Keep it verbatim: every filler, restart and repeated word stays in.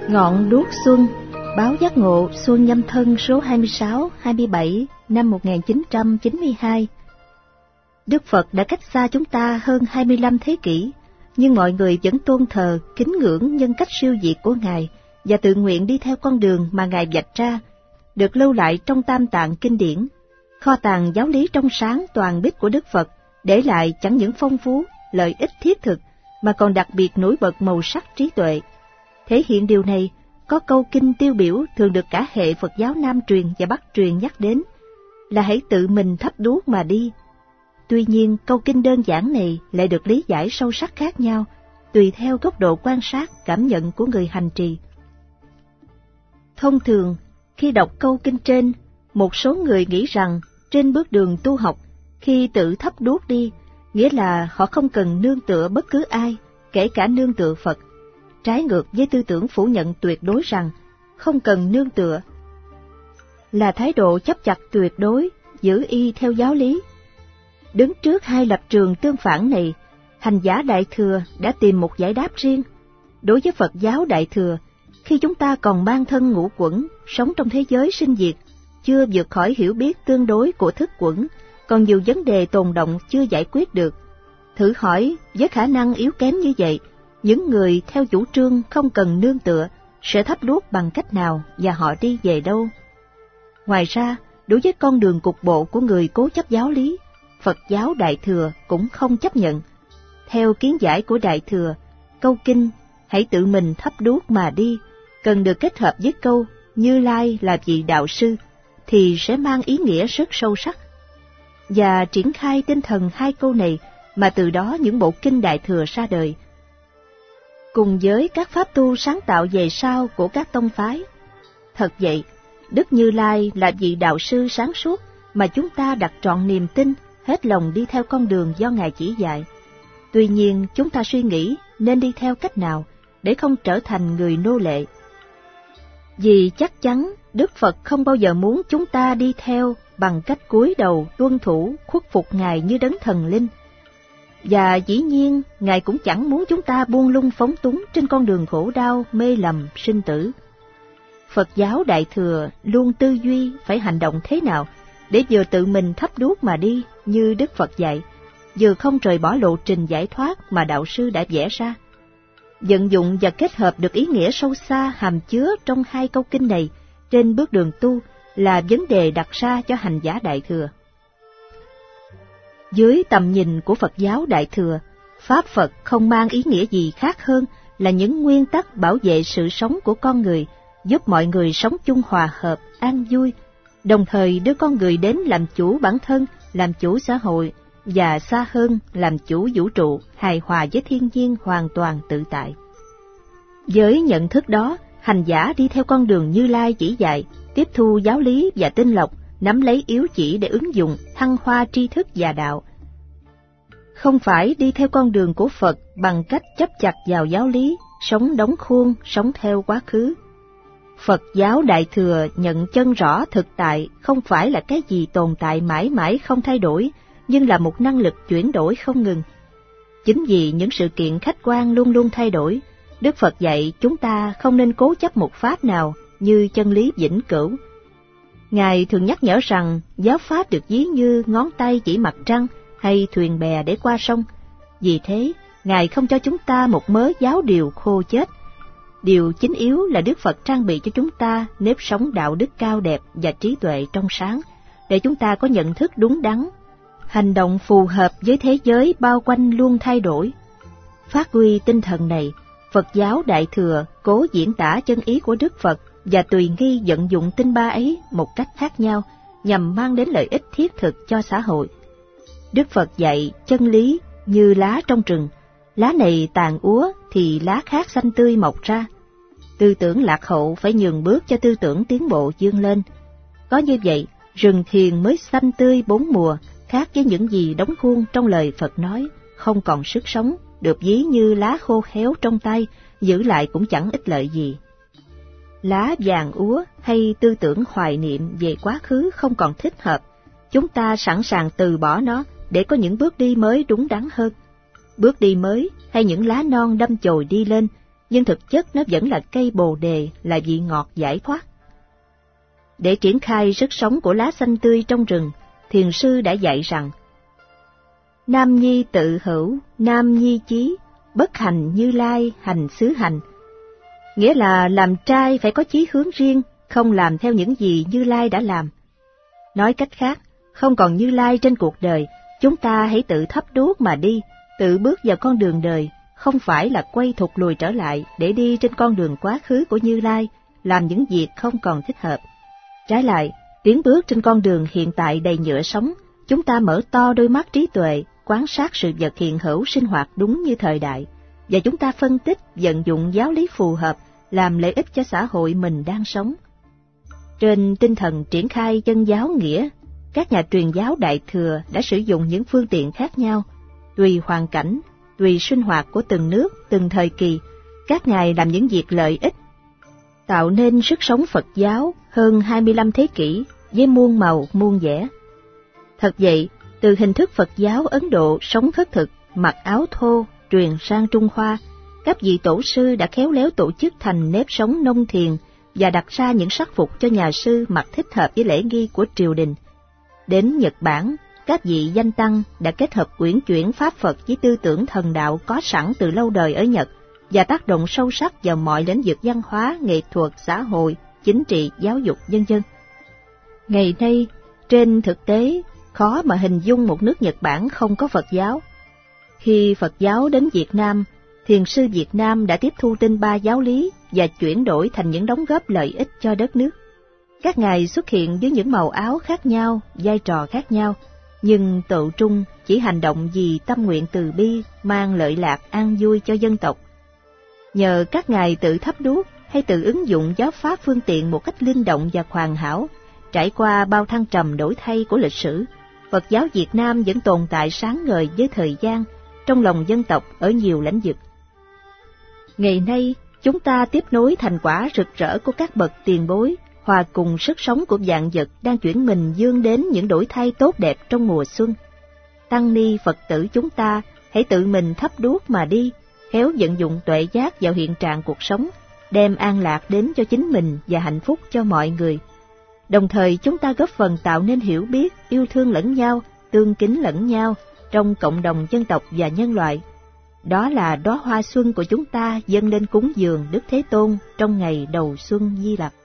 Ngọn đuốc xuân, báo giác ngộ xuân Nhâm Thân số hai mươi sáu, hai mươi bảy năm một nghìn chín trăm chín mươi hai. Đức Phật đã cách xa chúng ta hơn hai mươi lăm thế kỷ, nhưng mọi người vẫn tôn thờ, kính ngưỡng nhân cách siêu việt của Ngài và tự nguyện đi theo con đường mà Ngài vạch ra, được lưu lại trong Tam Tạng kinh điển, kho tàng giáo lý trong sáng toàn bích của Đức Phật, để lại chẳng những phong phú, lợi ích thiết thực, mà còn đặc biệt nổi bật màu sắc trí tuệ. Thể hiện điều này, có câu kinh tiêu biểu thường được cả hệ Phật giáo Nam truyền và Bắc truyền nhắc đến, là hãy tự mình thắp đuốc mà đi. Tuy nhiên, câu kinh đơn giản này lại được lý giải sâu sắc khác nhau, tùy theo góc độ quan sát, cảm nhận của người hành trì. Thông thường, khi đọc câu kinh trên, một số người nghĩ rằng trên bước đường tu học, khi tự thắp đuốc đi, nghĩa là họ không cần nương tựa bất cứ ai, kể cả nương tựa Phật, trái ngược với tư tưởng phủ nhận tuyệt đối rằng không cần nương tựa, là thái độ chấp chặt tuyệt đối, giữ y theo giáo lý. Đứng trước hai lập trường tương phản này, hành giả Đại Thừa đã tìm một giải đáp riêng. Đối với Phật giáo Đại Thừa, khi chúng ta còn mang thân ngũ quẩn, sống trong thế giới sinh diệt, chưa vượt khỏi hiểu biết tương đối của thức quẩn, còn nhiều vấn đề tồn động chưa giải quyết được. Thử hỏi, với khả năng yếu kém như vậy, những người theo chủ trương không cần nương tựa sẽ thắp đuốc bằng cách nào và họ đi về đâu? Ngoài ra, đối với con đường cục bộ của người cố chấp giáo lý, Phật giáo Đại Thừa cũng không chấp nhận. Theo kiến giải của Đại Thừa, câu kinh hãy tự mình thắp đuốc mà đi cần được kết hợp với câu Như Lai là vị đạo sư, thì sẽ mang ý nghĩa rất sâu sắc. Và triển khai tinh thần hai câu này mà từ đó những bộ kinh Đại Thừa ra đời, cùng với các pháp tu sáng tạo về sau của các tông phái. Thật vậy, Đức Như Lai là vị đạo sư sáng suốt mà chúng ta đặt trọn niềm tin, hết lòng đi theo con đường do Ngài chỉ dạy. Tuy nhiên, chúng ta suy nghĩ nên đi theo cách nào để không trở thành người nô lệ. Vì chắc chắn Đức Phật không bao giờ muốn chúng ta đi theo bằng cách cúi đầu tuân thủ khuất phục Ngài như đấng thần linh. Và dĩ nhiên, Ngài cũng chẳng muốn chúng ta buông lung phóng túng trên con đường khổ đau, mê lầm, sinh tử. Phật giáo Đại Thừa luôn tư duy phải hành động thế nào để vừa tự mình thắp đuốc mà đi như Đức Phật dạy, vừa không rời bỏ lộ trình giải thoát mà đạo sư đã vẽ ra. Vận dụng và kết hợp được ý nghĩa sâu xa hàm chứa trong hai câu kinh này trên bước đường tu là vấn đề đặt ra cho hành giả Đại Thừa. Dưới tầm nhìn của Phật giáo Đại Thừa, Pháp Phật không mang ý nghĩa gì khác hơn là những nguyên tắc bảo vệ sự sống của con người, giúp mọi người sống chung hòa hợp, an vui, đồng thời đưa con người đến làm chủ bản thân, làm chủ xã hội, và xa hơn làm chủ vũ trụ, hài hòa với thiên nhiên hoàn toàn tự tại. Với nhận thức đó, hành giả đi theo con đường Như Lai chỉ dạy, tiếp thu giáo lý và tinh lọc, nắm lấy yếu chỉ để ứng dụng, thăng hoa tri thức và đạo. Không phải đi theo con đường của Phật bằng cách chấp chặt vào giáo lý, sống đóng khuôn, sống theo quá khứ. Phật giáo Đại Thừa nhận chân rõ thực tại không phải là cái gì tồn tại mãi mãi không thay đổi, nhưng là một năng lực chuyển đổi không ngừng. Chính vì những sự kiện khách quan luôn luôn thay đổi, Đức Phật dạy chúng ta không nên cố chấp một pháp nào như chân lý vĩnh cửu. Ngài thường nhắc nhở rằng giáo pháp được ví như ngón tay chỉ mặt trăng hay thuyền bè để qua sông. Vì thế, Ngài không cho chúng ta một mớ giáo điều khô chết. Điều chính yếu là Đức Phật trang bị cho chúng ta nếp sống đạo đức cao đẹp và trí tuệ trong sáng, để chúng ta có nhận thức đúng đắn, hành động phù hợp với thế giới bao quanh luôn thay đổi. Phát huy tinh thần này, Phật giáo Đại Thừa cố diễn tả chân ý của Đức Phật và tùy nghi vận dụng tinh ba ấy một cách khác nhau nhằm mang đến lợi ích thiết thực cho xã hội. Đức Phật dạy chân lý như lá trong rừng, lá này tàn úa thì lá khác xanh tươi mọc ra. Tư tưởng lạc hậu phải nhường bước cho tư tưởng tiến bộ vươn lên. Có như vậy, rừng thiền mới xanh tươi bốn mùa, khác với những gì đóng khuôn trong lời Phật nói, không còn sức sống, được ví như lá khô héo trong tay, giữ lại cũng chẳng ích lợi gì. Lá vàng úa hay tư tưởng hoài niệm về quá khứ không còn thích hợp, chúng ta sẵn sàng từ bỏ nó để có những bước đi mới đúng đắn hơn. Bước đi mới hay những lá non đâm chồi đi lên nhưng thực chất nó vẫn là cây bồ đề, là vị ngọt giải thoát. Để triển khai sức sống của lá xanh tươi trong rừng, thiền sư đã dạy rằng: Nam nhi tự hữu, nam nhi chí, bất hành Như Lai hành xứ hành. Nghĩa là làm trai phải có chí hướng riêng, không làm theo những gì Như Lai đã làm. Nói cách khác, không còn Như Lai trên cuộc đời, chúng ta hãy tự thắp đuốc mà đi, tự bước vào con đường đời, không phải là quay thụt lùi trở lại để đi trên con đường quá khứ của Như Lai, làm những việc không còn thích hợp. Trái lại, tiến bước trên con đường hiện tại đầy nhựa sống, chúng ta mở to đôi mắt trí tuệ, quan sát sự vật hiện hữu sinh hoạt đúng như thời đại, và chúng ta phân tích, vận dụng giáo lý phù hợp, làm lợi ích cho xã hội mình đang sống. Trên tinh thần triển khai chân giáo nghĩa, các nhà truyền giáo Đại Thừa đã sử dụng những phương tiện khác nhau, tùy hoàn cảnh, tùy sinh hoạt của từng nước, từng thời kỳ, các ngài làm những việc lợi ích, tạo nên sức sống Phật giáo hơn hai mươi lăm thế kỷ với muôn màu muôn vẻ. Thật vậy, từ hình thức Phật giáo Ấn Độ sống khất thực, mặc áo thô, truyền sang Trung Hoa, các vị tổ sư đã khéo léo tổ chức thành nếp sống nông thiền và đặt ra những sắc phục cho nhà sư mặc thích hợp với lễ nghi của triều đình. Đến Nhật Bản, các vị danh tăng đã kết hợp uyển chuyển pháp Phật với tư tưởng thần đạo có sẵn từ lâu đời ở Nhật và tác động sâu sắc vào mọi lĩnh vực văn hóa, nghệ thuật, xã hội, chính trị, giáo dục, vân vân. Ngày nay, trên thực tế, khó mà hình dung một nước Nhật Bản không có Phật giáo. Khi Phật giáo đến Việt Nam, thiền sư Việt Nam đã tiếp thu tinh ba giáo lý và chuyển đổi thành những đóng góp lợi ích cho đất nước. Các ngài xuất hiện với những màu áo khác nhau, vai trò khác nhau, nhưng tự trung chỉ hành động vì tâm nguyện từ bi, mang lợi lạc an vui cho dân tộc. Nhờ các ngài tự thắp đuốc hay tự ứng dụng giáo pháp phương tiện một cách linh động và hoàn hảo, trải qua bao thăng trầm đổi thay của lịch sử, Phật giáo Việt Nam vẫn tồn tại sáng ngời với thời gian, trong lòng dân tộc ở nhiều lĩnh vực. Ngày nay, chúng ta tiếp nối thành quả rực rỡ của các bậc tiền bối, hòa cùng sức sống của vạn vật đang chuyển mình vươn đến những đổi thay tốt đẹp trong mùa xuân. Tăng ni Phật tử chúng ta hãy tự mình thắp đuốc mà đi, khéo vận dụng tuệ giác vào hiện trạng cuộc sống, đem an lạc đến cho chính mình và hạnh phúc cho mọi người. Đồng thời chúng ta góp phần tạo nên hiểu biết, yêu thương lẫn nhau, tương kính lẫn nhau trong cộng đồng dân tộc và nhân loại. Đó là đóa hoa xuân của chúng ta dâng lên cúng dường Đức Thế Tôn trong ngày đầu xuân Di Lặc.